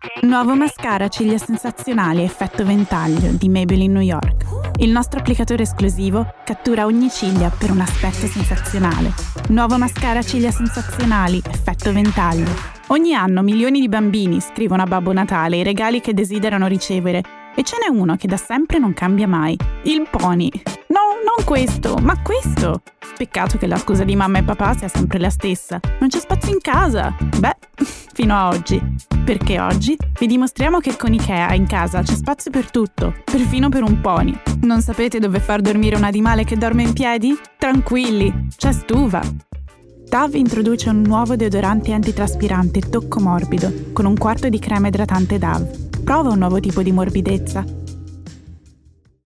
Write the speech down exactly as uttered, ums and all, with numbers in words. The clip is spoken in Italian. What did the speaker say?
Nuovo mascara ciglia sensazionali effetto ventaglio di Maybelline New York. Il nostro applicatore esclusivo cattura ogni ciglia per un aspetto sensazionale. Nuovo mascara ciglia sensazionali effetto ventaglio. Ogni anno milioni di bambini scrivono a Babbo Natale i regali che desiderano ricevere e ce n'è uno che da sempre non cambia mai. Il pony. No, non questo, ma questo. Peccato che la scusa di mamma e papà sia sempre la stessa. Non c'è spazio in casa. Beh, fino a oggi. Perché oggi vi dimostriamo che con Ikea in casa c'è spazio per tutto, perfino per un pony. Non sapete dove far dormire un animale che dorme in piedi? Tranquilli, c'è stufa. Dove introduce un nuovo deodorante antitraspirante tocco morbido con un quarto di crema idratante Dove. Prova un nuovo tipo di morbidezza.